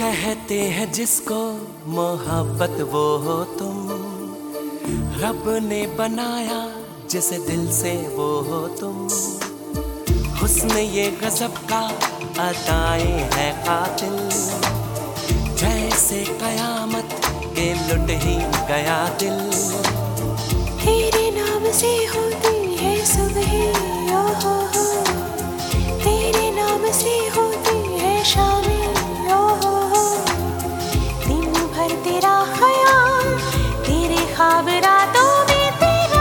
कहते हैं जिसको मोहब्बत वो हो तुम, रब ने बनाया जिसे दिल से वो हो तुम। हुस्न ये गजब का अताएं है कातिल, जैसे कयामत के लुट ही गया दिल। तेरे नाम से होती है सुबह, ओ हो, तेरे नाम से होती है शामें, ओ हो, दिन भर तेरा ख्याल, तेरे ख्वाब रातों में तेरा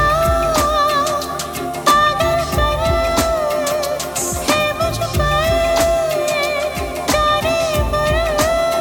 पागलपन है मुझ पर जाने मन।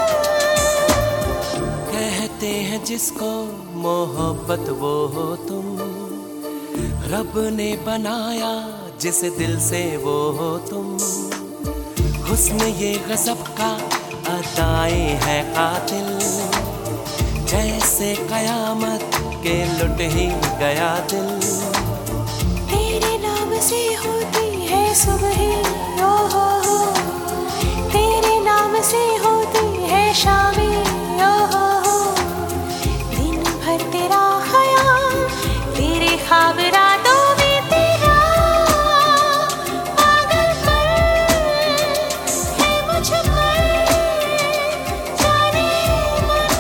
कहते हैं जिसको मोहब्बत वो हो तुम, रब ने बनाया जिसे दिल से वो हो तुम। हुस्न ये गजब का अताएं है कातिल, जैसे कयामत के लुट ही गया दिल। तेरे नाम से होती है सुबह, ओ हो, तेरे नाम से होती है शामें, ओ हो, दिन भर तेरा ख्याल, तेरे ख्वाब रातों में तेरा पागलपन है मुझ पर जाने मन।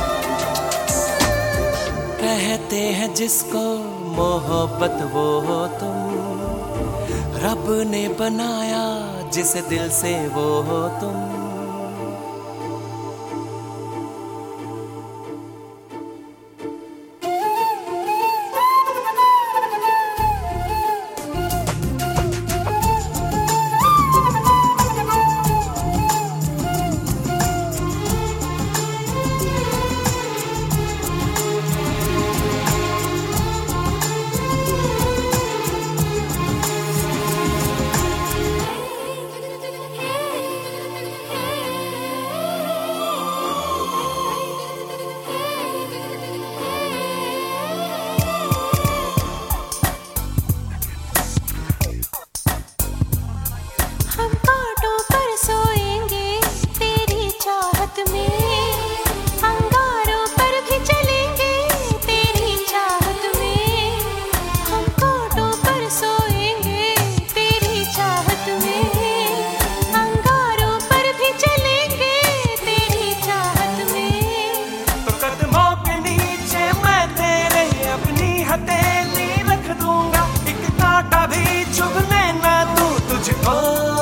कहते हैं जिसको मोहब्बत वो हो तुम, रब ने बनाया जिसे दिल से वो हो तुम। हम कांटों पर सोएंगे तेरी चाहत में, अंगारों पर भी चलेंगे तेरी चाहत में। हम कांटों पर सोएंगे तेरी चाहत में, अंगारों पर भी चलेंगे तेरी चाहत में। तो कदमों के नीचे मैं तेरे अपनी हथेली रख दूंगा, एक कांटा भी चुभने ना दूं तुझको।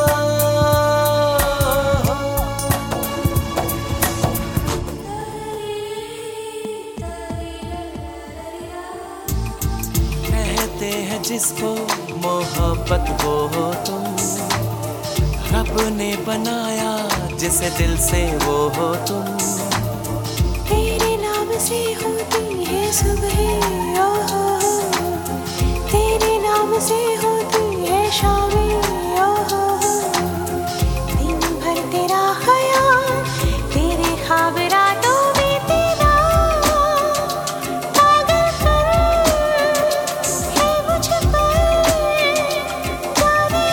कहते हैं जिसको मोहब्बत वो हो तुम, रब ने बनाया जिसे दिल से वो हो तुम। तेरे नाम से होती है सुबह, ओ हो, तेरे नाम से होती है शामें, ओ हो, दिन भर तेरा ख्याल, तेरे ख्वाब रातों में तेरा पागलपन है मुझ पर जाने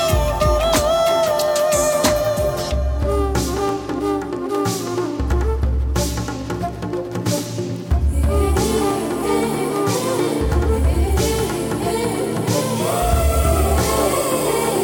मन।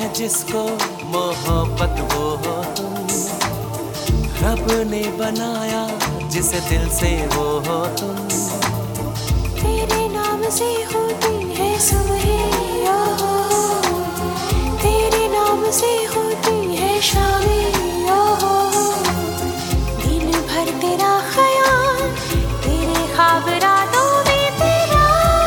जिसको मोहब्बत वो हो तुम, रब ने बनाया जिसे दिल से वो हो तुम। तेरे नाम से होती है सुबह ओ हो, तेरे नाम से होती है शामें ओ हो, दिन भर तेरा ख्याल, तेरे ख्वाब रातों में तेरा,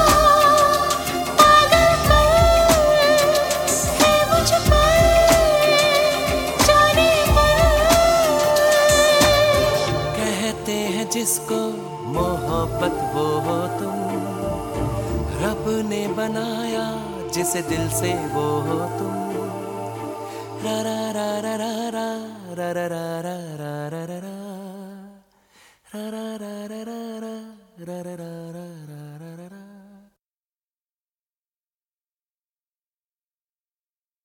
पागलपन है मुझ पर, जाने मन। कहते हैं जिसको मोहब्बत वो हो तुम, रब ने बनाया जिसे दिल से वो हो तुम। रा रा रा रा रा रा रा रा रा रा रा रा।